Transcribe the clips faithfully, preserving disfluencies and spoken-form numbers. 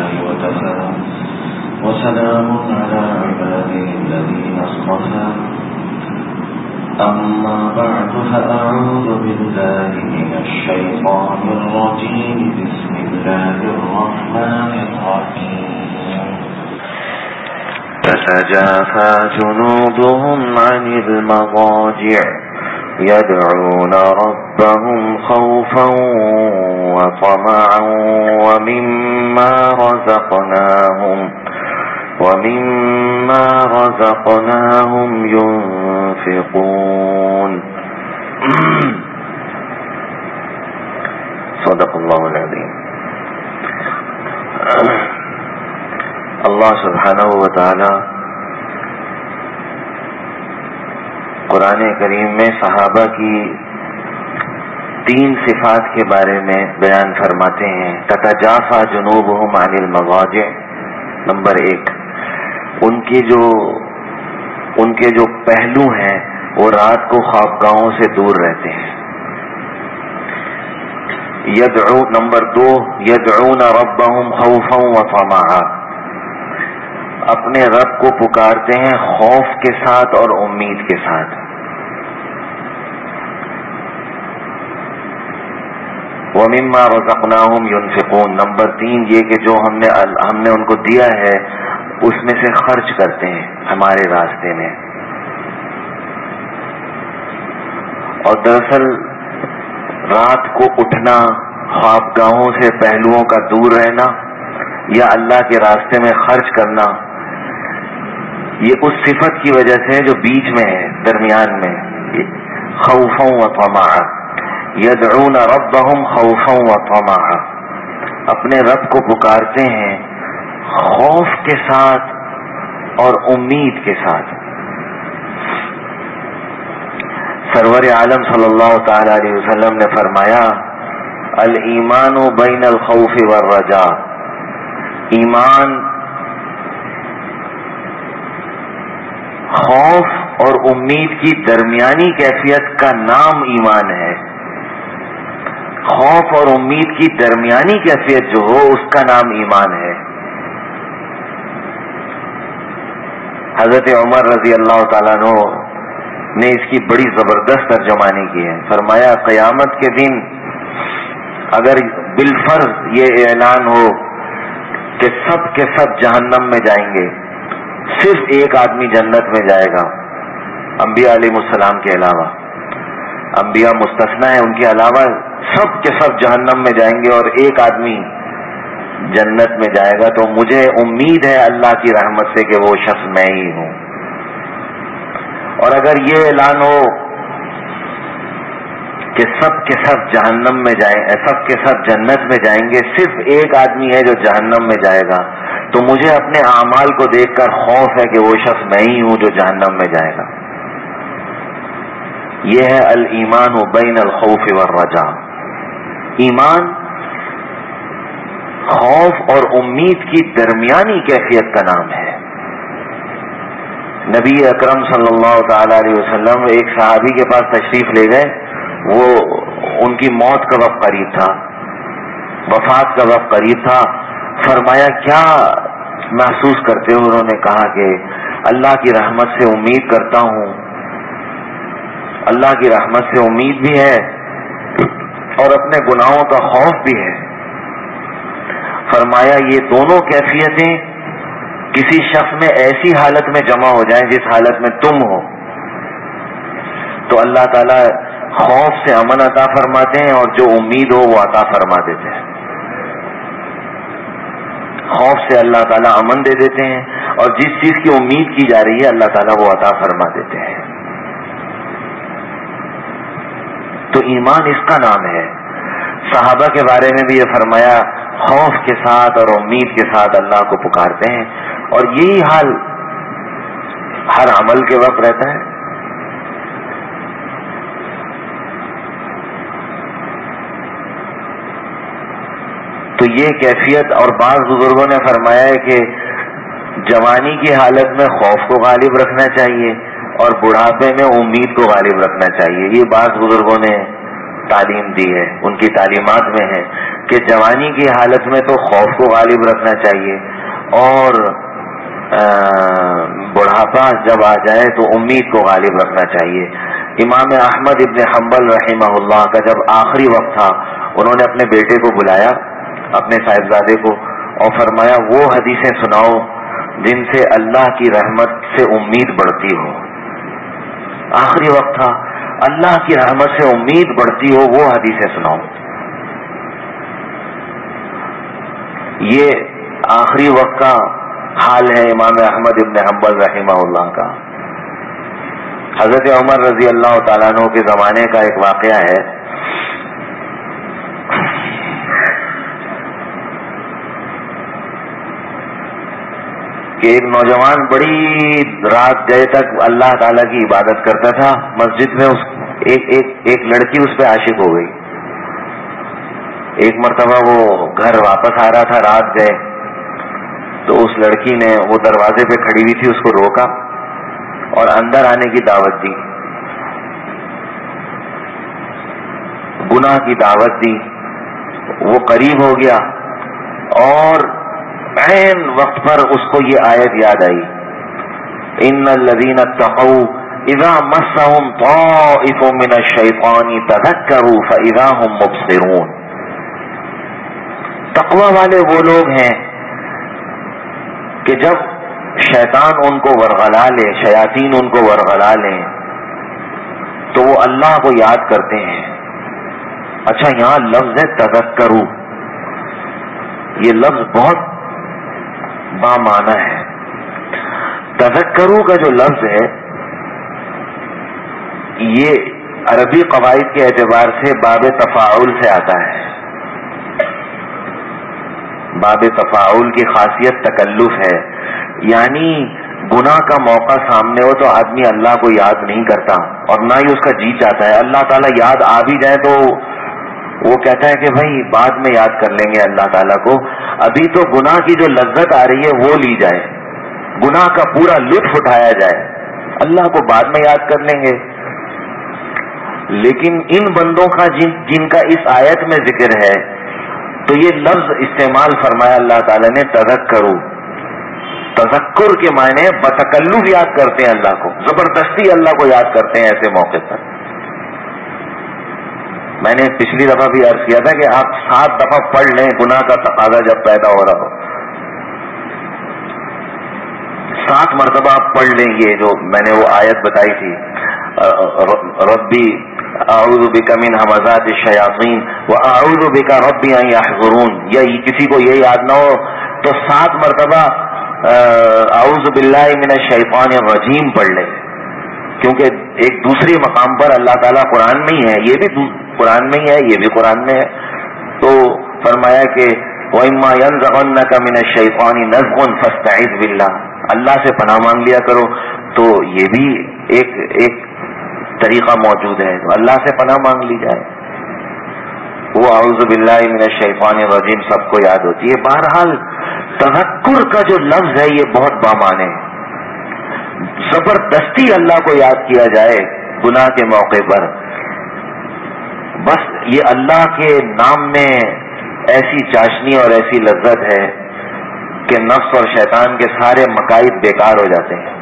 الله وكفى وسلام على عباده الذين اصطفى أما بعد فأعوذ بالله من الشيطان الرجيم بسم الله الرحمن الرحيم تتجافى جنوبهم عن المضاجع يدعون ربهم خوفا وطمعا ومما رزقناهم ومما رزقناهم ينفقون صدق الله العظيم. اللہ سبحانہ و تعالی قرآن کریم میں صحابہ کی تین صفات کے بارے میں بیان فرماتے ہیں. تتجافى جنوبهم عن المضاجع، نمبر ایک، ان کے جو ان کے جو پہلو ہیں وہ رات کو خوابگاہوں سے دور رہتے ہیں. یدعو نمبر دو، یدعون ربهم خوفا وطمعا، اپنے رب کو پکارتے ہیں خوف کے ساتھ اور امید کے ساتھ. وَمِمَّا رَزَقْنَاهُمْ يُنْفِقُونَ، نمبر تین یہ کہ جو ہم نے ہم نے ان کو دیا ہے اس میں سے خرچ کرتے ہیں ہمارے راستے میں. اور دراصل رات کو اٹھنا، خوابگاہوں سے پہلوؤں کا دور رہنا یا اللہ کے راستے میں خرچ کرنا، یہ اس صفت کی وجہ سے جو بیچ میں ہے، درمیان میں، خوفا و طمعا. یدعون ربهم خوفا و طمعا، اپنے رب کو پکارتے ہیں خوف کے ساتھ اور امید کے ساتھ. سرور عالم صلی اللہ تعالی علیہ وسلم نے فرمایا الایمان بین الخوف والرجاء، ایمان خوف اور امید کی درمیانی کیفیت کا نام ایمان ہے. خوف اور امید کی درمیانی کیفیت جو ہو اس کا نام ایمان ہے. حضرت عمر رضی اللہ تعالیٰ عنہ نے اس کی بڑی زبردست ترجمانی کی ہے. فرمایا قیامت کے دن اگر بالفرض یہ اعلان ہو کہ سب کے سب جہنم میں جائیں گے، صرف ایک آدمی جنت میں جائے گا، انبیاء علیہ السلام کے علاوہ، انبیاء مستثنا ہے، ان کے علاوہ سب کے سب جہنم میں جائیں گے اور ایک آدمی جنت میں جائے گا، تو مجھے امید ہے اللہ کی رحمت سے کہ وہ شخص میں ہی ہوں. اور اگر یہ اعلان ہو کہ سب کے سب جہنم میں جائیں سب کے سب جنت میں جائیں گے، صرف ایک آدمی ہے جو جہنم میں جائے گا، تو مجھے اپنے اعمال کو دیکھ کر خوف ہے کہ وہ شخص میں ہی ہوں جو جہنم میں جائے گا. یہ ہے الایمان بین الخوف والرجاء. ایمان خوف اور امید کی درمیانی کیفیت کا نام ہے. نبی اکرم صلی اللہ تعالی علیہ وسلم ایک صحابی کے پاس تشریف لے گئے، وہ ان کی موت کا وقت قریب تھا، وفات کا وقت قریب تھا. فرمایا کیا محسوس کرتے ہو؟ انہوں نے کہا کہ اللہ کی رحمت سے امید کرتا ہوں، اللہ کی رحمت سے امید بھی ہے اور اپنے گناہوں کا خوف بھی ہے. فرمایا یہ دونوں کیفیتیں کسی شخص میں ایسی حالت میں جمع ہو جائیں جس حالت میں تم ہو تو اللہ تعالیٰ خوف سے امن عطا فرماتے ہیں اور جو امید ہو وہ عطا فرما دیتے ہیں. خوف سے اللہ تعالیٰ امن دے دیتے ہیں اور جس چیز کی امید کی جا رہی ہے اللہ تعالیٰ وہ عطا فرما دیتے ہیں. تو ایمان اس کا نام ہے. صحابہ کے بارے میں بھی یہ فرمایا خوف کے ساتھ اور امید کے ساتھ اللہ کو پکارتے ہیں، اور یہی حال ہر عمل کے وقت رہتا ہے. تو یہ کیفیت، اور بعض بزرگوں نے فرمایا ہے کہ جوانی کی حالت میں خوف کو غالب رکھنا چاہیے اور بڑھاپے میں امید کو غالب رکھنا چاہیے. یہ بعض بزرگوں نے تعلیم دی ہے، ان کی تعلیمات میں ہے کہ جوانی کی حالت میں تو خوف کو غالب رکھنا چاہیے، اور بڑھاپا جب آ جائے تو امید کو غالب رکھنا چاہیے۔ امام احمد ابن حنبل رحمہ اللہ کا جب آخری وقت تھا، انہوں نے اپنے بیٹے کو بلایا، اپنے صاحبزادے کو، اور فرمایا وہ حدیثیں سناؤ جن سے اللہ کی رحمت سے امید بڑھتی ہو۔ آخری وقت تھا، اللہ کی رحمت سے امید بڑھتی ہو وہ حدیثیں سناؤ۔ یہ آخری وقت کا حال ہے امام احمد ابن حنبل رحمہ اللہ کا۔ حضرت عمر رضی اللہ تعالیٰ عنہ کے زمانے کا ایک واقعہ ہے کہ ایک نوجوان بڑی رات گئے تک اللہ تعالیٰ کی عبادت کرتا تھا، مسجد میں اس ایک ایک ایک لڑکی اس پہ عاشق ہو گئی۔ ایک مرتبہ وہ گھر واپس آ رہا تھا، رات گئے تو اس لڑکی نے، وہ دروازے پہ کھڑی ہوئی تھی، اس کو روکا اور اندر آنے کی دعوت دی، گناہ کی دعوت دی۔ وہ قریب ہو گیا اور عین وقت پر اس کو یہ آیت یاد آئی، ان الذین اتقوا اذا مسهم طائف من الشیطان تذکروا فاذا هم مبصرون۔ تقوی والے وہ لوگ ہیں کہ جب شیطان ان کو ورغلا لے، شیاطین ان کو ورغلا لیں تو وہ اللہ کو یاد کرتے ہیں۔ اچھا، یہاں لفظ ہے تذکروا، یہ لفظ بہت بامعنی ہے۔ تذکروا کا جو لفظ ہے یہ عربی قواعد کے اعتبار سے باب تفاعل سے آتا ہے۔ باب تفاعل کی خاصیت تکلف ہے، یعنی گناہ کا موقع سامنے ہو تو آدمی اللہ کو یاد نہیں کرتا اور نہ ہی اس کا جی چاہتا ہے۔ اللہ تعالیٰ یاد آ بھی جائے تو وہ کہتا ہے کہ بھائی بعد میں یاد کر لیں گے اللہ تعالیٰ کو، ابھی تو گناہ کی جو لذت آ رہی ہے وہ لی جائے، گناہ کا پورا لطف اٹھایا جائے، اللہ کو بعد میں یاد کر لیں گے۔ لیکن ان بندوں کا جن جن کا اس آیت میں ذکر ہے تو یہ لفظ استعمال فرمایا اللہ تعالیٰ نے تذکروا۔ تذکر کے معنی بتکلف یاد کرتے ہیں اللہ کو، زبردستی اللہ کو یاد کرتے ہیں ایسے موقع پر۔ میں نے پچھلی دفعہ بھی عرض کیا تھا کہ آپ سات دفعہ پڑھ لیں گناہ کا تقاضا جب پیدا ہو رہا ہو، سات مرتبہ آپ پڑھ لیں یہ جو میں نے وہ آیت بتائی تھی، ربی اعوذ بک من همزات الشیاطین واعوذ بک ربی ان یحضرون، یا کسی کو یہ یاد نہ ہو تو سات مرتبہ اعوذ باللہ من الشیطان الرجیم پڑھ لیں، کیونکہ ایک دوسرے مقام پر اللہ تعالیٰ قرآن میں ہی ہے، یہ بھی قرآن میں ہی ہے، یہ بھی قرآن میں ہے، تو فرمایا کہ وَإِمَّا يَنزَغَنَّكَ مِنَ الشَّيْطَانِ نَزْغٌ فَاسْتَعِذْ بِاللَّهِ، اللہ سے پناہ مانگ لیا کرو، تو یہ بھی ایک ایک طریقہ موجود ہے، تو اللہ سے پناہ مانگ لی جائے۔ وہ اعوذ باللہ من الشیطان الرجیم سب کو یاد ہوتی ہے۔ بہرحال تذکر کا جو لفظ ہے یہ بہت بامعنی ہے، زبردستی اللہ کو یاد کیا جائے گناہ کے موقع پر، بس یہ اللہ کے نام میں ایسی چاشنی اور ایسی لذت ہے کہ نفس اور شیطان کے سارے مکائد بیکار ہو جاتے ہیں۔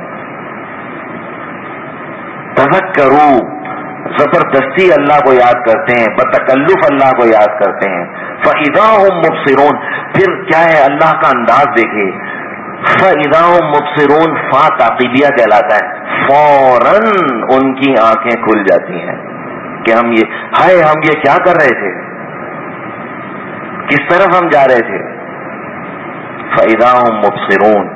تذکروا، زبردستی اللہ کو یاد کرتے ہیں، بتکلف اللہ کو یاد کرتے ہیں۔ فَإِذَا هُمْ مُبْصِرُونَ، پھر کیا ہے اللہ کا انداز دیکھیے، فَإِذَا هُمْ مُبْصِرُونَ، فا تعقیبیہ کہلاتا ہے، فوراً ان کی آنکھیں کھل جاتی ہیں کہ ہم یہ ہائے ہم یہ کیا کر رہے تھے، کس طرف ہم جا رہے تھے۔ فَإِذَا هُمْ مُبْصِرُونَ،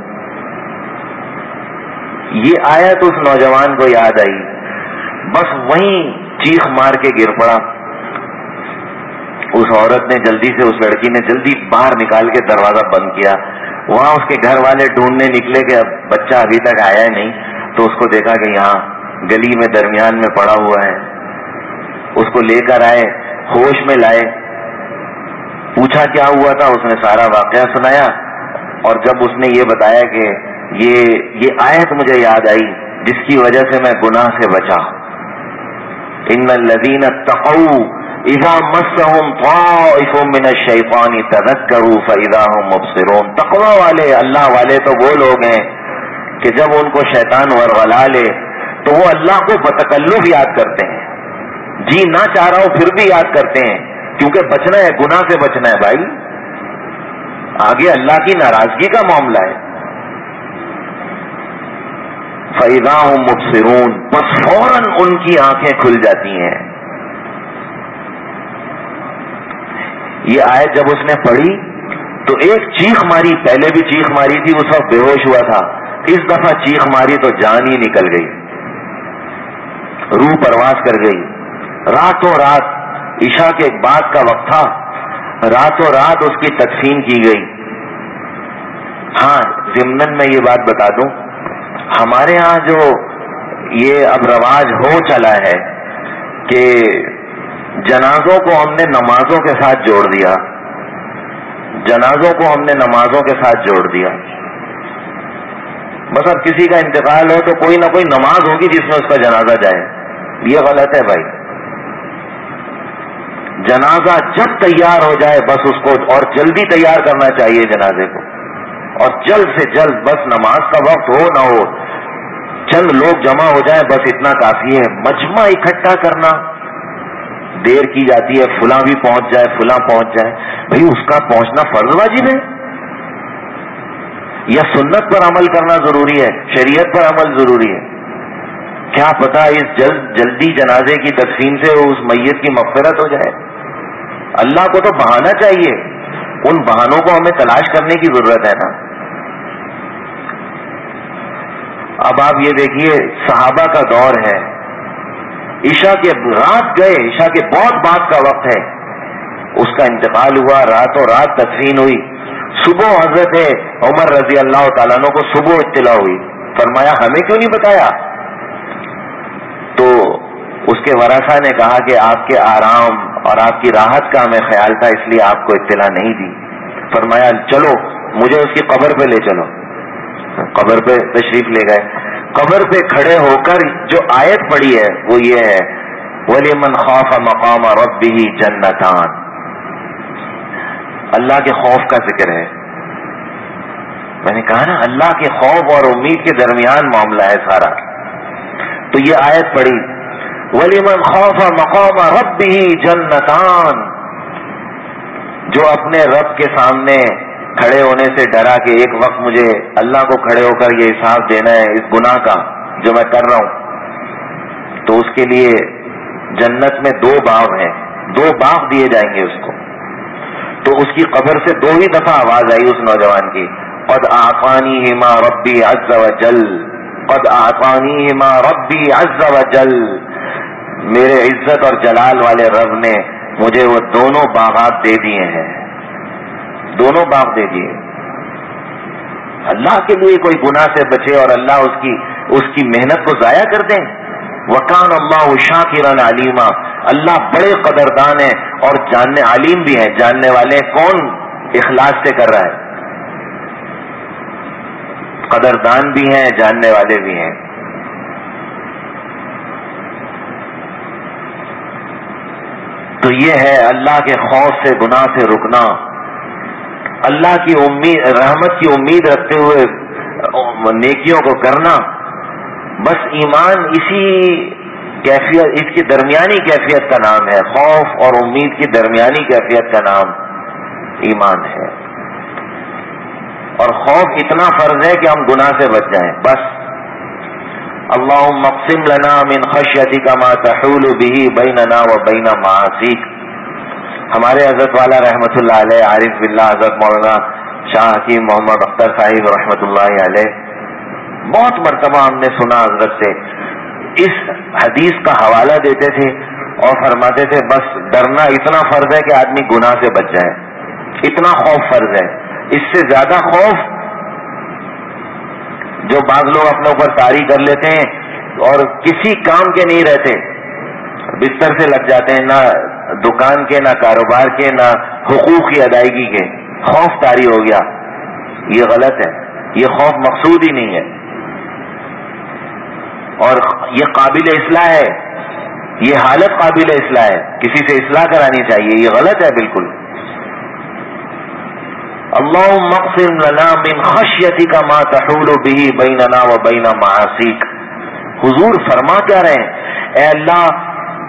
یہ آیت اس نوجوان کو یاد آئی، بس وہیں چیخ مار کے گر پڑا۔ اس عورت نے جلدی سے، اس لڑکی نے جلدی باہر نکال کے دروازہ بند کیا، وہاں اس کے گھر والے ڈھونڈنے نکلے کہ اب بچہ ابھی تک آیا نہیں، تو اس کو دیکھا کہ یہاں گلی میں درمیان میں پڑا ہوا ہے، اس کو لے کر آئے، ہوش میں لائے، پوچھا کیا ہوا تھا، اس نے سارا واقعہ سنایا، اور جب اس نے یہ بتایا کہ یہ یہ آیت مجھے یاد آئی جس کی وجہ سے میں گناہ سے بچا، ان الذین اتقوا اذا مسهم طائف من الشیطان تذکروا فاذا هم مبصرون. تقوی والے اللہ والے تو وہ لوگ ہیں کہ جب ان کو شیطان ورغلا لے تو وہ اللہ کو بتکلف یاد کرتے ہیں. جی نہ چاہ رہا ہوں پھر بھی یاد کرتے ہیں, کیونکہ بچنا ہے, گناہ سے بچنا ہے بھائی, آگے اللہ کی ناراضگی کا معاملہ ہے. فَإِذَا هُمْ مُبْصِرُونَ, بس فوراً ان کی آنکھیں کھل جاتی ہیں. یہ آیت جب اس نے پڑھی تو ایک چیخ ماری, پہلے بھی چیخ ماری تھی, اس وقت بے ہوش ہوا تھا, اس دفعہ چیخ ماری تو جان ہی نکل گئی, روح پرواز کر گئی. راتوں رات عشاء کے بعد کا وقت تھا, راتوں رات اس کی تدفین کی گئی. ہاں ضمناً میں یہ بات بتا دوں, ہمارے ہاں جو یہ اب رواج ہو چلا ہے کہ جنازوں کو ہم نے نمازوں کے ساتھ جوڑ دیا, جنازوں کو ہم نے نمازوں کے ساتھ جوڑ دیا. بس اب کسی کا انتقال ہو تو کوئی نہ کوئی نماز ہوگی جس میں اس کا جنازہ جائے. یہ غلط ہے بھائی. جنازہ جب تیار ہو جائے بس اس کو, اور جلدی تیار کرنا چاہیے جنازے کو, اور جلد سے جلد, بس نماز کا وقت ہو نہ ہو چند لوگ جمع ہو جائیں بس اتنا کافی ہے. مجمع اکٹھا کرنا دیر کی جاتی ہے, فلاں بھی پہنچ جائے فلاں پہنچ جائے. بھئی اس کا پہنچنا فرض واجب ہے یا سنت پر عمل کرنا ضروری ہے, شریعت پر عمل ضروری ہے؟ کیا پتا اس جلد جلدی جنازے کی تدفین سے اس میت کی مغفرت ہو جائے. اللہ کو تو بہانا چاہیے, ان بہانوں کو ہمیں تلاش کرنے کی ضرورت ہے نا. اب آپ یہ دیکھیے صحابہ کا دور ہے, عشاء کے رات گئے, عشاء کے بہت بعد کا وقت ہے, اس کا انتقال ہوا, راتوں رات تدفین ہوئی. صبح حضرت عمر رضی اللہ تعالیٰ عنہ کو صبح اطلاع ہوئی, فرمایا ہمیں کیوں نہیں بتایا؟ تو اس کے ورثہ نے کہا کہ آپ کے آرام اور آپ کی راحت کا ہمیں خیال تھا, اس لیے آپ کو اطلاع نہیں دی. فرمایا چلو مجھے اس کی قبر پہ لے چلو. قبر پہ تشریف لے گئے. قبر پہ کھڑے ہو کر جو آیت پڑھی ہے وہ یہ ہے, وَلِمَنْ خَافَ مَقَامَ رَبِّهِ جَنَّتَانِ. اللہ کے خوف کا ذکر ہے. میں نے کہا نا اللہ کے خوف اور امید کے درمیان معاملہ ہے سارا. تو یہ آیت پڑھی, وَلِمَنْ خَافَ مَقَامَ رَبِّهِ جَنَّتَانِ, جو اپنے رب کے سامنے کھڑے ہونے سے ڈرا کہ ایک وقت مجھے اللہ کو کھڑے ہو کر یہ حساب دینا ہے اس گناہ کا جو میں کر رہا ہوں, تو اس کے لیے جنت میں دو باغ ہیں, دو باغ دیے جائیں گے اس کو. تو اس کی قبر سے دو ہی دفعہ آواز آئی اس نوجوان کی, قد اعطانیہما ربی عز وجل, قد اعطانیہما ربی عز وجل, میرے عزت اور جلال والے رب نے مجھے وہ دونوں باغات دے دیے ہیں, دونوں باغ دے دیے. اللہ کے لیے کوئی گناہ سے بچے اور اللہ اس کی اس کی محنت کو ضائع کر دیں. وَكَانَ اللَّهُ شَاكِرًا عَلِيمًا, اللہ بڑے قدردان ہیں اور جاننے علیم بھی ہیں, جاننے والے کون اخلاص سے کر رہا ہے, قدردان بھی ہیں جاننے والے بھی ہیں. تو یہ ہے اللہ کے خوف سے گناہ سے رکنا, اللہ کی امید رحمت کی امید رکھتے ہوئے نیکیوں کو کرنا. بس ایمان اسی کیفیت, اس کی درمیانی کیفیت کا نام ہے, خوف اور امید کی درمیانی کیفیت کا نام ایمان ہے. اور خوف اتنا فرض ہے کہ ہم گناہ سے بچ جائیں. بس اللہم اقسم لنا من خشیتک ما تحول به بیننا وبین معاصیک. ہمارے حضرت والا رحمت اللہ علیہ عارف باللہ حضرت مولانا شاہ حکیم محمد اختر صاحب رحمت اللہ علیہ, بہت مرتبہ ہم نے سنا حضرت سے اس حدیث کا حوالہ دیتے تھے اور فرماتے تھے بس ڈرنا اتنا فرض ہے کہ آدمی گناہ سے بچ جائے, اتنا خوف فرض ہے. اس سے زیادہ خوف جو بعض لوگ اپنے اوپر طاری کر لیتے ہیں اور کسی کام کے نہیں رہتے, بستر سے لگ جاتے ہیں, نہ دکان کے, نہ کاروبار کے, نہ حقوق کی ادائیگی کے, خوف طاری ہو گیا. یہ غلط ہے, یہ خوف مقصود ہی نہیں ہے اور یہ قابل اصلاح ہے. یہ حالت قابل اصلاح ہے، کسی سے اصلاح کرانی چاہیے، یہ غلط ہے بالکل. اللہم اقسم لنا من خشیتک ما تحول به بیننا و بین معاصیک. حضور فرما کیا رہے ہیں؟ اے اللہ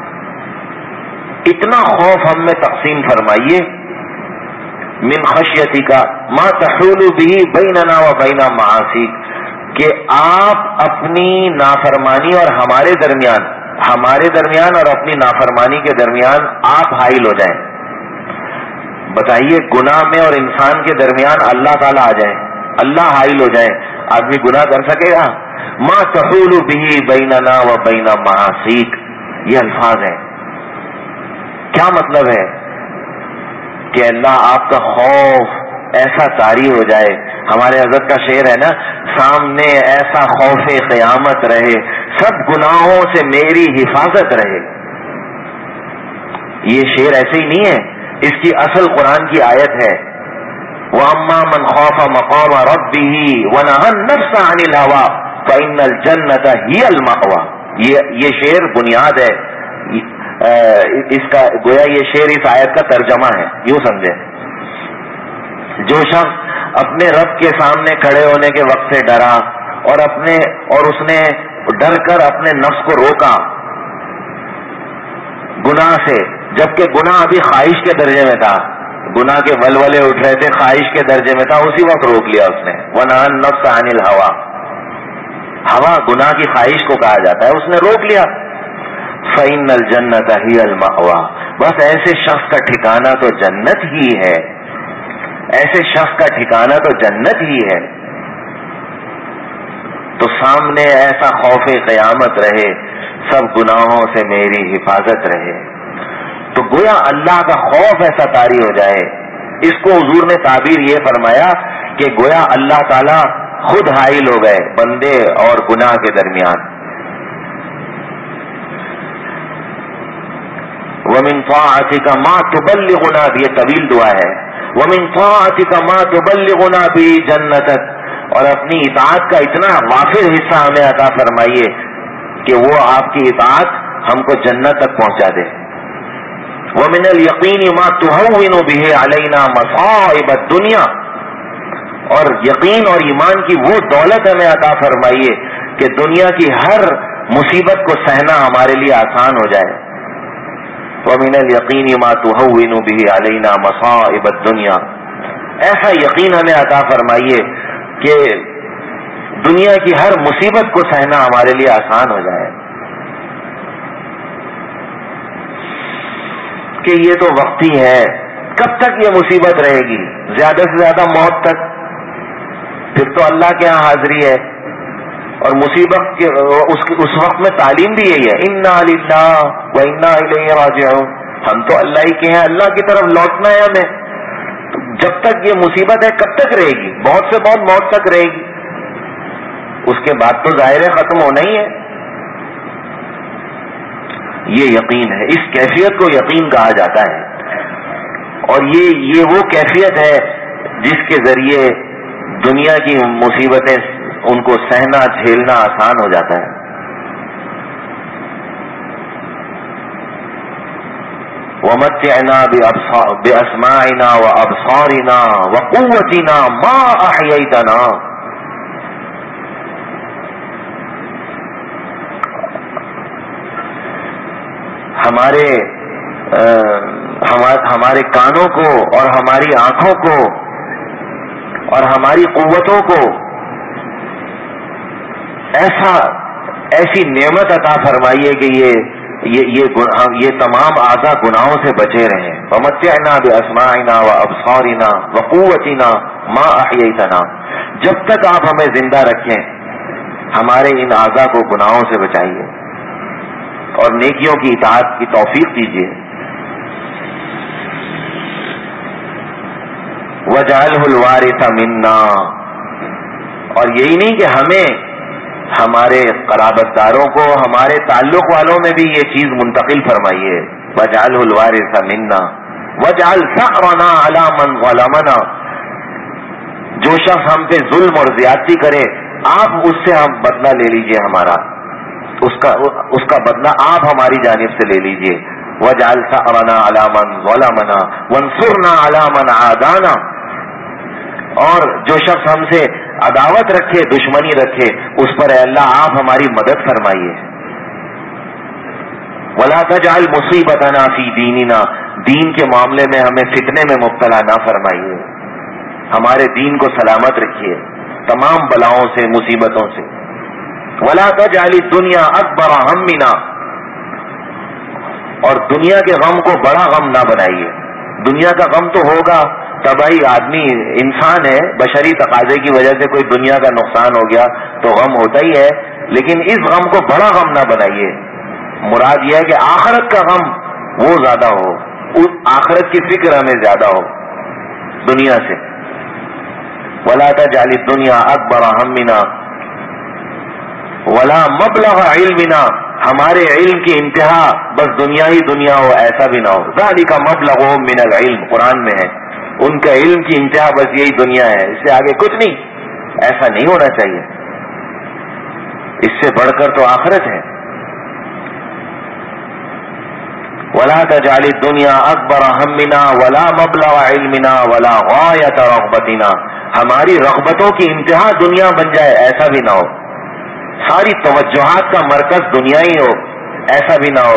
اتنا خوف ہم میں تقسیم فرمائیے، من خشیتک ما تحول به بیننا و بین معاصیک، کہ آپ اپنی نافرمانی اور ہمارے درمیان ہمارے درمیان اور اپنی نافرمانی کے درمیان آپ حائل ہو جائیں. بتائیے گناہ میں اور انسان کے درمیان اللہ تعالیٰ آ جائے، اللہ حائل ہو جائے، آدمی گناہ کر سکے گا؟ ما تحول به بیننا و بین معاصیک، یہ الفاظ ہیں. کیا مطلب ہے؟ کہ اللہ آپ کا خوف ایسا طاری ہو جائے. ہمارے حضرت کا شعر ہے نا، سامنے ایسا خوف قیامت رہے، سب گناہوں سے میری حفاظت رہے. یہ شعر ایسے ہی نہیں ہے، اس کی اصل قرآن کی آیت ہے، وَأَمَّا مَنْ خَافَ مَقَامَ رَبِّهِ وَنَهَى النَّفْسَ عَنِ الْهَوَىٰ فَإِنَّ الْجَنَّةَ هِيَ الْمَأْوَىٰ. یہ یہ شعر بنیاد ہے اس کا، گویا یہ شعر اس آیت کا ترجمہ ہے. یوں سمجھے، جو شخص اپنے رب کے سامنے کھڑے ہونے کے وقت سے ڈرا اور اپنے اور اس نے ڈر کر اپنے نفس کو روکا گناہ سے، جبکہ گناہ ابھی خواہش کے درجے میں تھا، گناہ کے ولولے اٹھ رہے تھے، خواہش کے درجے میں تھا، اسی وقت روک لیا اس نے. وَنَهَى النَّفْسَ عَنِ الْهَوَىٰ، ہوا گناہ کی خواہش کو کہا جاتا ہے، اس نے روک لیا. فَإِنَّ الْجَنَّةَ هِيَ الْمَأْوَىٰ، بس ایسے شخص کا ٹھکانہ تو جنت ہی ہے، ایسے شخص کا ٹھکانہ تو جنت ہی ہے. تو سامنے ایسا خوف قیامت رہے، سب گناہوں سے میری حفاظت رہے. تو گویا اللہ کا خوف ایسا طاری ہو جائے. اس کو حضور نے تعبیر یہ فرمایا کہ گویا اللہ تعالی خود حائل ہو گئے بندے اور گناہ کے درمیان. وَمِن طَاعَتِكَ مَا تُبَلِّغُنَا، یہ طویل دعا ہے. وَمِن طَاعَتِكَ مَا تُبَلِّغُنَا بِهِ جَنَّتَكَ، اور اپنی اطاعت کا اتنا وافر حصہ ہمیں عطا فرمائیے کہ وہ آپ کی اطاعت ہم کو جنت تک پہنچا دے. وَمِنَ الْيَقِينِ مَا تُهَوِّنُ بِهِ عَلَيْنَا مَصَائِبَ الدُّنْيَا، اور یقین اور ایمان کی وہ دولت ہمیں عطا فرمائیے کہ دنیا کی ہر مصیبت کو سہنا ہمارے لیے آسان ہو جائے. وَمِنَ الْيَقِينِ مَا تُهَوِّنُ بِهِ عَلَيْنَا مَصَائِبَ الدُّنْيَا، ایسا یقین ہمیں عطا فرمائیے کہ دنیا کی ہر مصیبت کو سہنا ہمارے لیے آسان ہو جائے. کہ یہ تو وقتی ہے، کب تک یہ مصیبت رہے گی؟ زیادہ سے زیادہ موت تک، پھر تو اللہ کے ہاں حاضری ہے. اور مصیبت کے اس, اس وقت میں تعلیم بھی یہی ہے، انا للہ و انا الیہ راجعون، ہم تو اللہ ہی کے ہیں، اللہ کی طرف لوٹنا ہے ہمیں. جب تک یہ مصیبت ہے کب تک رہے گی؟ بہت سے بہت موت تک رہے گی، اس کے بعد تو ظاہر ہے ختم ہونا ہی ہے. یہ یقین ہے، اس کیفیت کو یقین کہا جاتا ہے. اور یہ یہ وہ کیفیت ہے جس کے ذریعے دنیا کی مصیبتیں ان کو سہنا جھیلنا آسان ہو جاتا ہے. وَمَتِّعْنَا بِأَسْمَاعِنَا وَأَبْصَارِنَا وَقُوَّتِنَا مَا أَحْيَيْتَنَا، ہمارے ہمارے کانوں کو اور ہماری آنکھوں کو اور ہماری قوتوں کو ایسا ایسی نعمت عطا فرمائیے کہ یہ یہ یہ, یہ تمام اعضاء گناہوں سے بچے رہیں. وَمَتِّعْنَا بِأَسْمَاعِنَا وَأَبْصَارِنَا وَقُوَّتِنَا مَا أَحْيَيْتَنَا، جب تک آپ ہمیں زندہ رکھیں ہمارے ان اعضاء کو گناہوں سے بچائیے اور نیکیوں کی اطاعت کی توفیق دیجیے. وَاجْعَلْهُ الْوَارِثَ مِنَّا، اور یہی نہیں کہ ہمیں ہمارے قرابت داروں کو ہمارے تعلق والوں میں بھی یہ چیز منتقل فرمائیے. وَاجْعَلْهُ الْوَارِثَ مِنَّا وَاجْعَلْ ثَأْرَنَا عَلَى مَنْ ظَلَمَنَا، جو شخص ہم پہ ظلم اور زیادتی کرے آپ اس سے ہم بدلہ لے لیجئے ہمارا، اس کا اس کا بدلہ آپ ہماری جانب سے لے لیجئے. وَاجْعَلْ ثَأْرَنَا عَلَىٰ مَنْ ظَلَمَنَا وَانصُرْنَا عَلَىٰ مَنْ عَادَانَا. اور جو شخص ہم سے عداوت رکھے، دشمنی رکھے، اس پر اے اللہ آپ ہماری مدد فرمائیے. وَلَا تَجْعَلْ مُصِيبَتَنَا فِي دِينِنَا، دین کے معاملے میں ہمیں فتنے میں مبتلا نہ فرمائیے، ہمارے دین کو سلامت رکھیے تمام بلاؤں سے، مصیبتوں سے. وَلَا تَجْعَلِ الدُّنْيَا أَكْبَرَ هَمِّنَا، اور دنیا کے غم کو بڑا غم نہ بنائیے. دنیا کا غم تو ہوگا، طبعی آدمی انسان ہے، بشری تقاضے کی وجہ سے کوئی دنیا کا نقصان ہو گیا تو غم ہوتا ہی ہے، لیکن اس غم کو بڑا غم نہ بنائیے. مراد یہ ہے کہ آخرت کا غم وہ زیادہ ہو، اس آخرت کی فکر ہمیں زیادہ ہو دنیا سے. وَلَا تَجْعَلِ الدُّنْيَا أَكْبَرَ هَمِّنَا وَلَا مَبْلَغَ عِلْمِنَا، ہمارے علم کی انتہا بس دنیا ہی دنیا ہو، ایسا بھی نہ ہو. ذَلِكَ مَبْلَغُهُم مِّنَ الْعِلْمِ، قرآن میں ہے ان کا علم کی انتہا بس یہی دنیا ہے، اس سے آگے کچھ نہیں. ایسا نہیں ہونا چاہیے، اس سے بڑھ کر تو آخرت ہے. وَلَا تَجْعَلِ الدُّنْيَا أَكْبَرَ هَمِّنَا وَلَا مَبْلَغَ عِلْمِنَا وَلَا غَایَةَ رَغْبَتِنَا، ہماری رغبتوں کی انتہا دنیا بن جائے، ایسا بھی نہ ہو. ساری توجہات کا مرکز دنیا ہی ہو، ایسا بھی نہ ہو.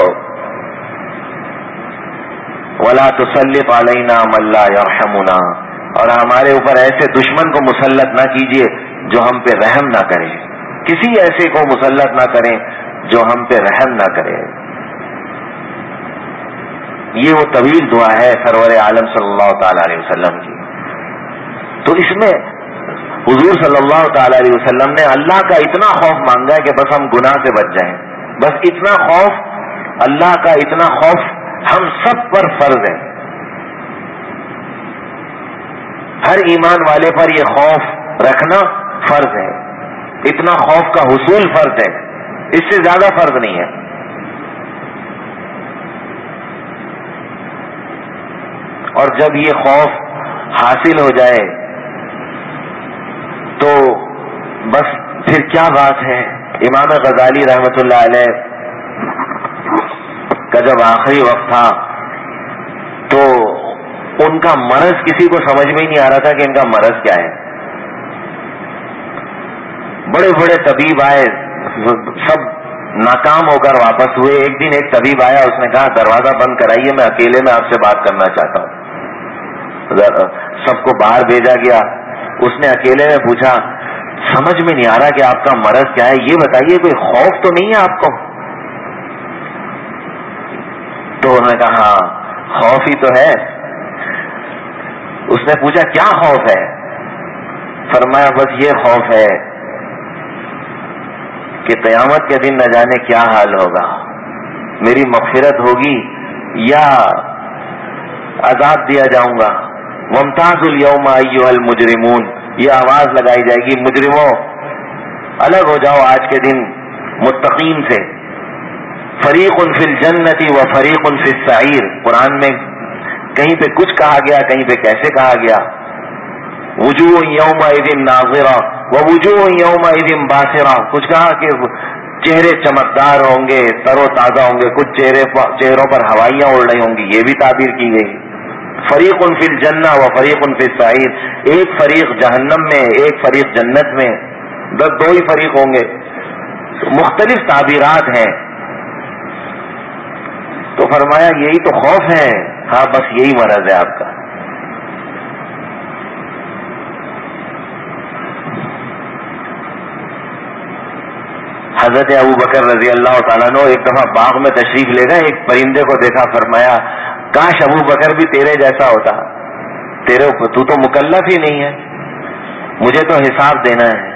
وَلَا تُسَلِّطْ عَلَيْنَا مَن لَّا يَرْحَمُنَا، اور ہمارے اوپر ایسے دشمن کو مسلط نہ کیجیے جو ہم پہ رحم نہ کرے، کسی ایسے کو مسلط نہ کریں جو ہم پہ رحم نہ کرے. یہ وہ طویل دعا ہے سرور عالم صلی اللہ تعالی علیہ وسلم کی. تو اس میں حضور صلی اللہ تعالی علیہ وسلم نے اللہ کا اتنا خوف مانگا ہے کہ بس ہم گناہ سے بچ جائیں. بس اتنا خوف، اللہ کا اتنا خوف ہم سب پر فرض ہے. ہر ایمان والے پر یہ خوف رکھنا فرض ہے، اتنا خوف کا حصول فرض ہے، اس سے زیادہ فرض نہیں ہے. اور جب یہ خوف حاصل ہو جائے تو بس پھر کیا بات ہے. امام غزالی رحمۃ اللہ علیہ کا جب آخری وقت تھا تو ان کا مرض کسی کو سمجھ میں ہی نہیں آ رہا تھا کہ ان کا مرض کیا ہے. بڑے بڑے طبیب آئے، سب ناکام ہو کر واپس ہوئے. ایک دن ایک طبیب آیا، اس نے کہا دروازہ بند کرائیے، میں اکیلے میں آپ سے بات کرنا چاہتا ہوں. سب کو باہر بھیجا گیا. اس نے اکیلے میں پوچھا سمجھ میں نہیں آ رہا کہ آپ کا مرض کیا ہے، یہ بتائیے کوئی خوف تو نہیں ہے آپ کو؟ تو انہوں نے کہا ہاں خوف ہی تو ہے. اس نے پوچھا کیا خوف ہے؟ فرمایا بس یہ خوف ہے کہ قیامت کے دن نہ جانے کیا حال ہوگا، میری مغفرت ہوگی یا عذاب دیا جاؤں گا. وامتازوا اليوم ایھا المجرمون، یہ آواز لگائی جائے گی مجرموں الگ ہو جاؤ آج کے دن متقین سے. فریق فی الجنت و فریق فی السعیر، قرآن میں کہیں پہ کچھ کہا گیا، کہیں پہ کیسے کہا گیا. وجوہ یومئذ ناظرہ ووجوہ یومئذ باسرہ، کچھ کہا کہ چہرے چمکدار ہوں گے، تر و تازہ ہوں گے، کچھ چہرے چہروں پر ہوائیاں اڑ رہی ہوں گی، یہ بھی تعبیر کی گئی. فریق فی الجنہ و فریق فی السعیر، ایک فریق جہنم میں، ایک فریق جنت میں، بس دو ہی فریق ہوں گے. مختلف تعبیرات ہیں. تو فرمایا یہی تو خوف ہے. ہاں بس یہی مرض ہے آپ کا. حضرت ابو بکر رضی اللہ تعالیٰ عنہ ایک دفعہ باغ میں تشریف لے گئے، ایک پرندے کو دیکھا. فرمایا کاش ابو بکر بھی تیرے جیسا ہوتا، تیرے تو تو مکلف ہی نہیں ہے، مجھے تو حساب دینا ہے.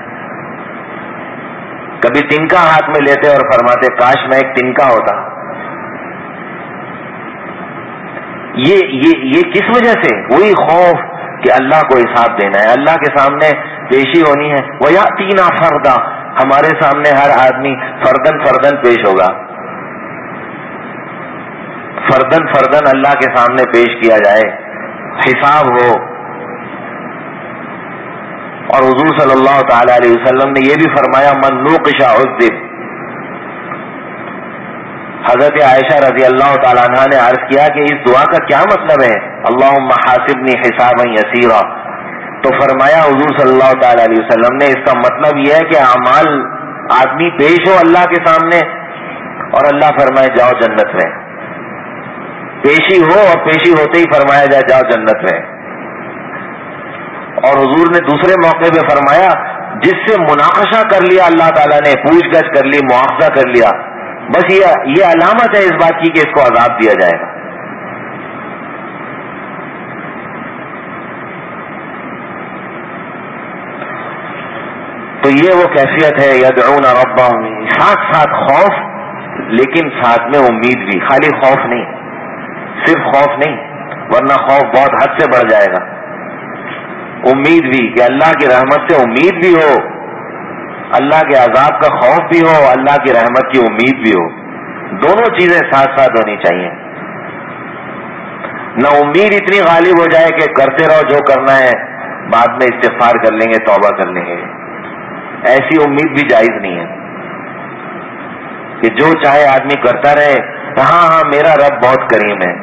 کبھی تنکا ہاتھ میں لیتے اور فرماتے کاش میں ایک تنکا ہوتا. یہ یہ یہ کس وجہ سے؟ وہی خوف کہ اللہ کو حساب دینا ہے، اللہ کے سامنے پیشی ہونی ہے. وَيَأْتِينَا فَرْدًا، ہمارے سامنے ہر آدمی فردن فردن پیش ہوگا، فردن فردن اللہ کے سامنے پیش کیا جائے، حساب ہو. اور حضور صلی اللہ تعالی علیہ وسلم نے یہ بھی فرمایا من نوقش عذب، حضرت عائشہ رضی اللہ تعالیٰ عنہ نے عرض کیا کہ اس دعا کا کیا مطلب ہے، اللہم حاسبنی حسابا یسیرا؟ تو فرمایا حضور صلی اللہ تعالی علیہ وسلم نے اس کا مطلب یہ ہے کہ اعمال آدمی پیش ہو اللہ کے سامنے اور اللہ فرمائے جاؤ جنت میں، پیشی ہو اور پیشی ہوتے ہی فرمایا جائے جاؤ جنت میں۔ اور حضور نے دوسرے موقع پہ فرمایا جس سے مناقشہ کر لیا اللہ تعالیٰ نے، پوچھ گچھ کر لی، مواخذہ کر لیا، بس یہ یہ علامت ہے اس بات کی کہ اس کو عذاب دیا جائے گا۔ تو یہ وہ کیفیت ہے یدعون ربهم، ساتھ ساتھ خوف لیکن ساتھ میں امید بھی، خالی خوف نہیں، صرف خوف نہیں، ورنہ خوف بہت حد سے بڑھ جائے گا، امید بھی کہ اللہ کی رحمت سے امید بھی ہو، اللہ کے عذاب کا خوف بھی ہو، اللہ کی رحمت کی امید بھی ہو، دونوں چیزیں ساتھ ساتھ ہونی چاہیے۔ نہ امید اتنی غالب ہو جائے کہ کرتے رہو جو کرنا ہے، بعد میں استغفار کر لیں گے، توبہ کر لیں گے، ایسی امید بھی جائز نہیں ہے کہ جو چاہے آدمی کرتا رہے، ہاں ہاں میرا رب بہت کریم ہے،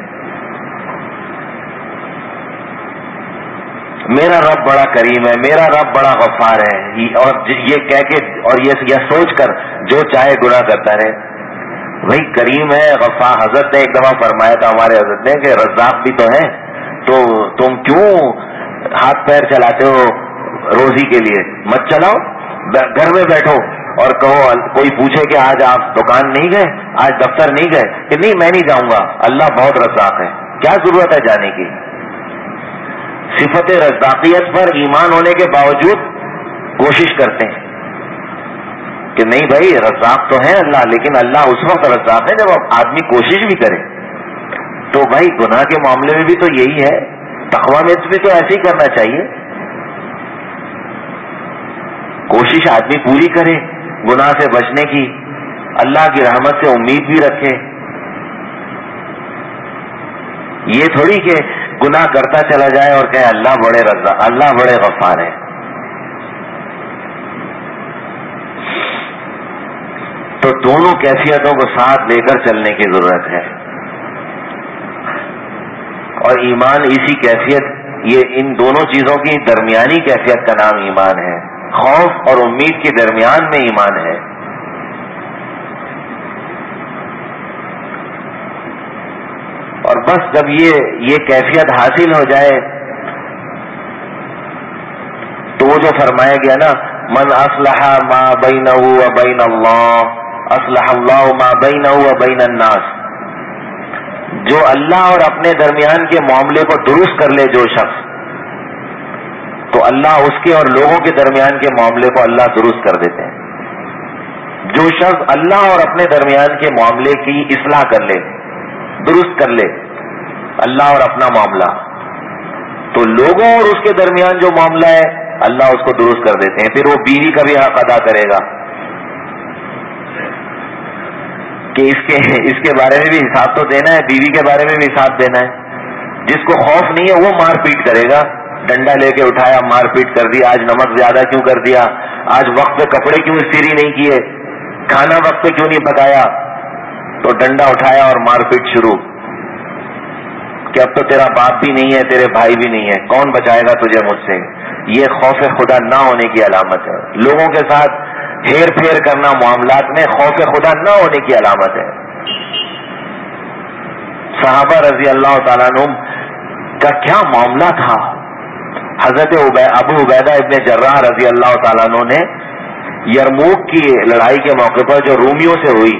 میرا رب بڑا کریم ہے، میرا رب بڑا غفار ہے، اور یہ کہہ کے اور یہ, یہ سوچ کر جو چاہے گناہ کرتا رہے۔ بھائی کریم ہے، غفار، حضرت نے ایک دفعہ فرمایا تھا ہمارے حضرت نے کہ رزاق بھی تو ہے، تو تم کیوں ہاتھ پیر چلاتے ہو روزی کے لیے؟ مت چلاؤ، گھر میں بیٹھو اور کہو، کوئی پوچھے کہ آج آپ دکان نہیں گئے، آج دفتر نہیں گئے، کہ نہیں میں نہیں جاؤں گا، اللہ بہت رزاق ہے، کیا ضرورت ہے جانے کی؟ صفت رزاقیت پر ایمان ہونے کے باوجود کوشش کرتے ہیں کہ نہیں بھائی رزاق تو ہے اللہ، لیکن اللہ اس وقت رزاق ہے جب آدمی کوشش بھی کرے۔ تو بھائی گناہ کے معاملے میں بھی تو یہی ہے، تقویٰ میں بھی تو ایسے ہی کرنا چاہیے، کوشش آدمی پوری کرے گناہ سے بچنے کی، اللہ کی رحمت سے امید بھی رکھے، یہ تھوڑی کہ گناہ کرتا چلا جائے اور کہے اللہ بڑے رضا، اللہ بڑے غفار ہے۔ تو دونوں کیفیتوں کو ساتھ لے کر چلنے کی ضرورت ہے، اور ایمان اسی کیفیت، یہ ان دونوں چیزوں کی درمیانی کیفیت کا نام ایمان ہے، خوف اور امید کے درمیان میں ایمان ہے۔ اور بس جب یہ یہ کیفیت حاصل ہو جائے تو وہ جو فرمایا گیا نا، من اصلح ما بینہ و بین اللہ اصلح اللہ ما بینہ و بین الناس، جو اللہ اور اپنے درمیان کے معاملے کو درست کر لے جو شخص، تو اللہ اس کے اور لوگوں کے درمیان کے معاملے کو اللہ درست کر دیتے ہیں۔ جو شخص اللہ اور اپنے درمیان کے معاملے کی اصلاح کر لے، درست کر لے اللہ اور اپنا معاملہ، تو لوگوں اور اس کے درمیان جو معاملہ ہے اللہ اس کو درست کر دیتے ہیں۔ پھر وہ بیوی کا بھی حق ادا کرے گا کہ اس کے اس کے بارے میں بھی حساب تو دینا ہے، بیوی کے بارے میں بھی حساب دینا ہے۔ جس کو خوف نہیں ہے وہ مار پیٹ کرے گا، ڈنڈا لے کے اٹھایا مار پیٹ کر دی، آج نمک زیادہ کیوں کر دیا، آج وقت پہ کپڑے کیوں استری نہیں کیے، کھانا وقت پہ کیوں نہیں پکایا، تو ڈنڈا اٹھایا اور مار پیٹ شروع کہ اب تو تیرا باپ بھی نہیں ہے، تیرے بھائی بھی نہیں ہے، کون بچائے گا تجھے مجھ سے۔ یہ خوف خدا نہ ہونے کی علامت ہے، لوگوں کے ساتھ ہیر پھیر کرنا معاملات میں خوف خدا نہ ہونے کی علامت ہے۔ صحابہ رضی اللہ تعالیٰ عنہ کا کیا معاملہ تھا، حضرت ابو عبیدہ ابن جراح رضی اللہ تعالیٰ عنہ نے یرموک کی لڑائی کے موقع پر جو رومیوں سے ہوئی،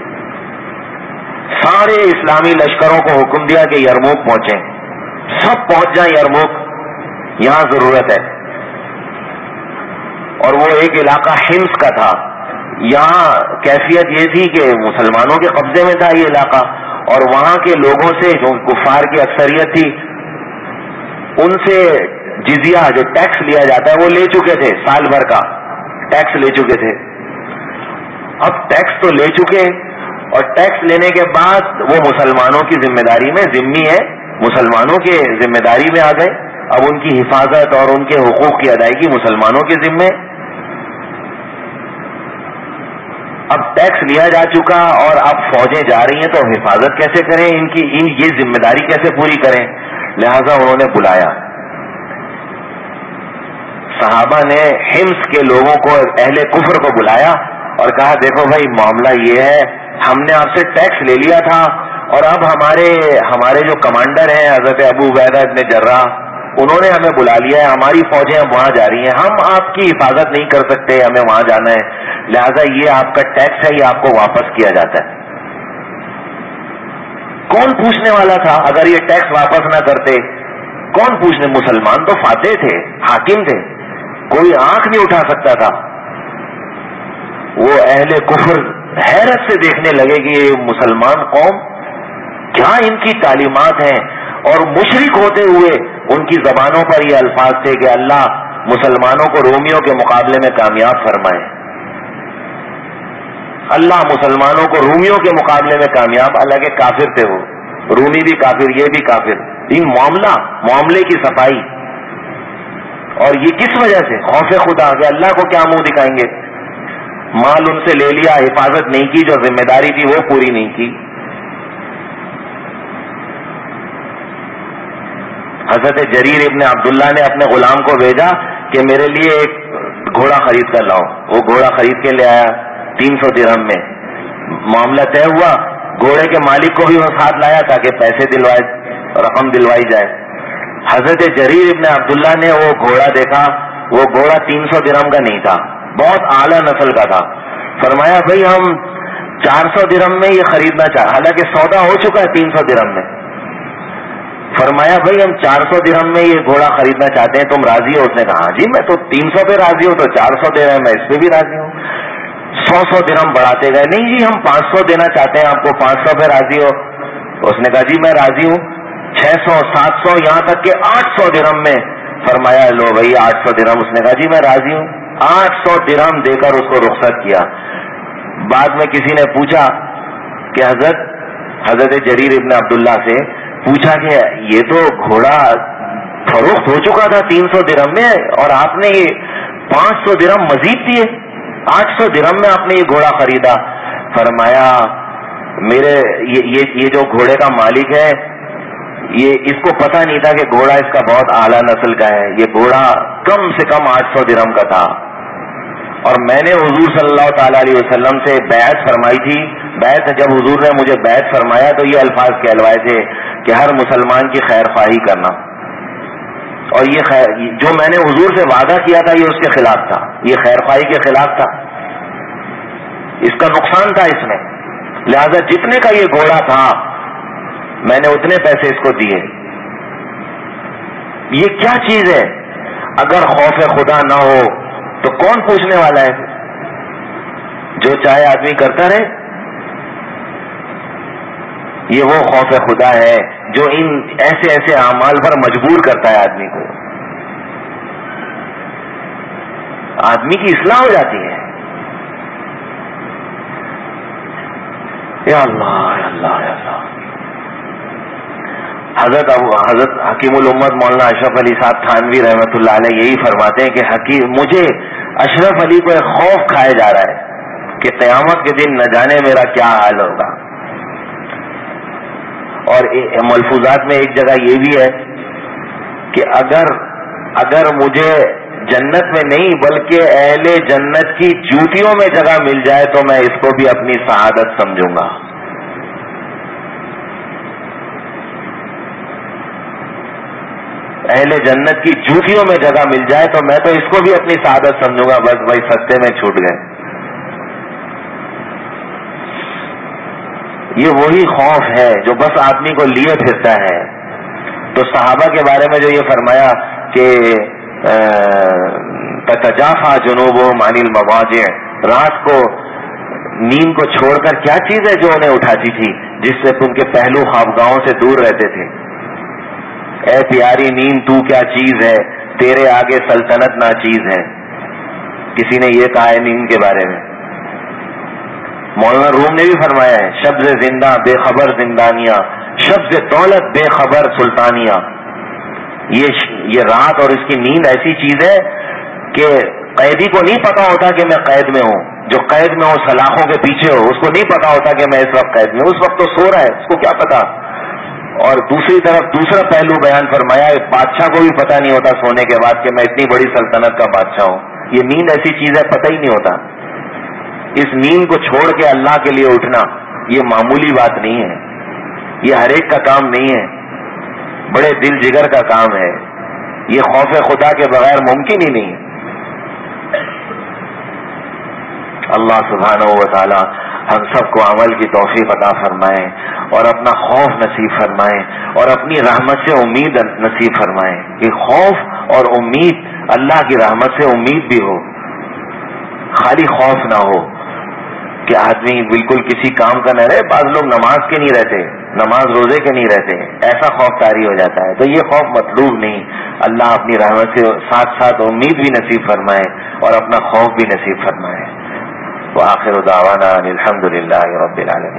سارے اسلامی لشکروں کو حکم دیا کہ یرموک پہنچیں، سب پہنچ جائیں یرموک، یہاں ضرورت ہے۔ اور وہ ایک علاقہ حمص کا تھا، یہاں کیفیت یہ تھی کہ مسلمانوں کے قبضے میں تھا یہ علاقہ، اور وہاں کے لوگوں سے جو کفار کی اکثریت تھی ان سے جزیہ جو ٹیکس لیا جاتا ہے وہ لے چکے تھے، سال بھر کا ٹیکس لے چکے تھے۔ اب ٹیکس تو لے چکے، اور ٹیکس لینے کے بعد وہ مسلمانوں کی ذمہ داری میں ذمہ ہے، مسلمانوں کے ذمہ داری میں آ گئے، اب ان کی حفاظت اور ان کے حقوق کی ادائیگی مسلمانوں کے ذمے۔ اب ٹیکس لیا جا چکا اور اب فوجیں جا رہی ہیں تو حفاظت کیسے کریں ان کی، ان یہ ذمہ داری کیسے پوری کریں؟ لہذا انہوں نے بلایا صحابہ نے حمص کے لوگوں کو، اہل کفر کو بلایا اور کہا دیکھو بھائی معاملہ یہ ہے، ہم نے آپ سے ٹیکس لے لیا تھا اور اب ہمارے ہمارے جو کمانڈر ہیں حضرت ابو عبیدہ ابن جراح، انہوں نے ہمیں بلا لیا ہے، ہماری فوجیں اب وہاں جا رہی ہیں، ہم آپ کی حفاظت نہیں کر سکتے، ہمیں وہاں جانا ہے، لہذا یہ آپ کا ٹیکس ہے، یہ آپ کو واپس کیا جاتا ہے۔ کون پوچھنے والا تھا اگر یہ ٹیکس واپس نہ کرتے؟ کون پوچھنے؟ مسلمان تو فاتح تھے، حاکم تھے، کوئی آنکھ نہیں اٹھا سکتا تھا۔ وہ اہل کفر حیرت سے دیکھنے لگے کہ یہ مسلمان قوم کیا ان کی تعلیمات ہیں، اور مشرک ہوتے ہوئے ان کی زبانوں پر یہ الفاظ تھے کہ اللہ مسلمانوں کو رومیوں کے مقابلے میں کامیاب فرمائے، اللہ مسلمانوں کو رومیوں کے مقابلے میں کامیاب، حالانکہ کافر تھے وہ، رومی بھی کافر، یہ بھی کافر، ان معاملہ معاملے کی صفائی، اور یہ کس وجہ سے؟ خوف خدا کہ اللہ کو کیا منہ دکھائیں گے، مال ان سے لے لیا، حفاظت نہیں کی، جو ذمہ داری تھی وہ پوری نہیں کی۔ حضرت جریر ابن عبداللہ نے اپنے غلام کو بھیجا کہ میرے لیے ایک گھوڑا خرید کر لاؤ، وہ گھوڑا خرید کے لے آیا تین سو درہم میں، معاملہ طے ہوا، گھوڑے کے مالک کو بھی وہ ساتھ لایا تاکہ پیسے دلوائے، رقم دلوائی جائے۔ حضرت جریر ابن عبداللہ نے وہ گھوڑا دیکھا، وہ گھوڑا تین سو درہم کا نہیں تھا، بہت اعلیٰ نسل کا تھا۔ فرمایا بھائی ہم چار سو درہم میں یہ خریدنا چاہ، حالانکہ سودا ہو چکا ہے تین سو درہم میں، فرمایا بھائی ہم چار سو درہم میں یہ گھوڑا خریدنا چاہتے ہیں، تم راضی ہو؟ اس نے کہا جی میں تو تین سو پہ راضی ہوں، تو چار سو دے رہے ہیں، میں اس پہ بھی راضی ہوں۔ سو سو درہم بڑھاتے گئے، نہیں جی ہم پانچ سو دینا چاہتے ہیں، آپ کو پانچ سو پہ راضی ہو؟ اس نے کہا جی میں راضی ہوں، چھ سو سات سو یہاں تک کہ آٹھ سو درہم میں۔ فرمایا لو بھائی آٹھ سو درہم، اس نے کہا جی میں راضی ہوں، آٹھ سو درہم دے کر اس کو رخصت کیا۔ بعد میں کسی نے پوچھا کہ حضرت حضرت جریر ابن عبداللہ سے پوچھا کہ یہ تو گھوڑا فروخت ہو چکا تھا تین سو درہم میں اور آپ نے یہ پانچ سو درہم مزید دیے، آٹھ سو درہم میں آپ نے یہ گھوڑا خریدا۔ فرمایا میرے یہ یہ, یہ جو گھوڑے کا مالک ہے یہ اس کو پتہ نہیں تھا کہ گھوڑا اس کا بہت اعلیٰ نسل کا ہے، یہ گھوڑا کم سے کم آٹھ سو درہم کا تھا، اور میں نے حضور صلی اللہ تعالی علیہ وسلم سے بیعت فرمائی تھی۔ بیعت جب حضور نے مجھے بیعت فرمایا تو یہ الفاظ کہلوائے تھے کہ ہر مسلمان کی خیر خواہی کرنا، اور یہ خیر جو میں نے حضور سے وعدہ کیا تھا یہ اس کے خلاف تھا، یہ خیر خواہی کے خلاف تھا، اس کا نقصان تھا اس میں، لہذا جتنے کا یہ گھوڑا تھا میں نے اتنے پیسے اس کو دیے۔ یہ کیا چیز ہے؟ اگر خوف خدا نہ ہو تو کون پوچھنے والا ہے؟ جو چاہے آدمی کرتا رہے۔ یہ وہ خوف خدا ہے جو ان ایسے ایسے اعمال پر مجبور کرتا ہے آدمی کو، آدمی کی اصلاح ہو جاتی ہے۔ یا اللہ یا اللہ یا اللہ۔ حضرت حضرت حکیم الامت مولانا اشرف علی صاحب تھانوی رحمۃ اللہ علیہ یہی فرماتے ہیں کہ حکیم مجھے اشرف علی کو ایک خوف کھائے جا رہا ہے کہ قیامت کے دن نہ جانے میرا کیا حال ہوگا۔ اور ملفوظات میں ایک جگہ یہ بھی ہے کہ اگر اگر مجھے جنت میں نہیں بلکہ اہل جنت کی جوتیوں میں جگہ مل جائے تو میں اس کو بھی اپنی سعادت سمجھوں گا۔ اہل جنت کی جوتیوں میں جگہ مل جائے تو میں تو اس کو بھی اپنی سعادت سمجھوں گا، بس بھائی سستے میں چھوٹ گئے۔ یہ وہی خوف ہے جو بس آدمی کو لیے پھرتا ہے۔ تو صحابہ کے بارے میں جو یہ فرمایا کہ تتجافا جنوبہم عن المضاجع، رات کو نیند کو چھوڑ کر کیا چیز ہے جو انہیں اٹھاتی تھی جس سے ان کے پہلو خوابگاہوں سے دور رہتے تھے؟ اے پیاری نیند تو کیا چیز ہے، تیرے آگے سلطنت نا چیز ہے، کسی نے یہ کہا ہے نیند کے بارے میں۔ مولانا روم نے بھی فرمایا ہے شبز زندہ بے خبر زندانیہ، شبز دولت بے خبر سلطانیہ۔ یہ یہ رات اور اس کی نیند ایسی چیز ہے کہ قیدی کو نہیں پتا ہوتا کہ میں قید میں ہوں، جو قید میں ہو سلاخوں کے پیچھے ہو، اس کو نہیں پتا ہوتا کہ میں اس وقت قید میں، اس وقت تو سو رہا ہے، اس کو کیا پتا. اور دوسری طرف دوسرا پہلو بیان فرمایا، بادشاہ کو بھی پتا نہیں ہوتا سونے کے بعد کہ میں اتنی بڑی سلطنت کا بادشاہ ہوں. یہ نیند ایسی چیز ہے، پتہ ہی نہیں ہوتا. اس نیند کو چھوڑ کے اللہ کے لیے اٹھنا یہ معمولی بات نہیں ہے، یہ ہر ایک کا کام نہیں ہے، بڑے دل جگر کا کام ہے. یہ خوف خدا کے بغیر ممکن ہی نہیں ہے. اللہ سبحانہ و تعالی ہم سب کو عمل کی توفیق عطا فرمائے اور اپنا خوف نصیب فرمائے اور اپنی رحمت سے امید نصیب فرمائے. کہ خوف اور امید، اللہ کی رحمت سے امید بھی ہو، خالی خوف نہ ہو کہ آدمی بالکل کسی کام کا نہ رہے. بعض لوگ نماز کے نہیں رہتے، نماز روزے کے نہیں رہتے، ایسا خوف طاری ہو جاتا ہے. تو یہ خوف مطلوب نہیں. اللہ اپنی رحمت سے ساتھ ساتھ امید بھی نصیب فرمائے اور اپنا خوف بھی نصیب فرمائے. وآخر دعوانا الحمد للہ رب العالمین.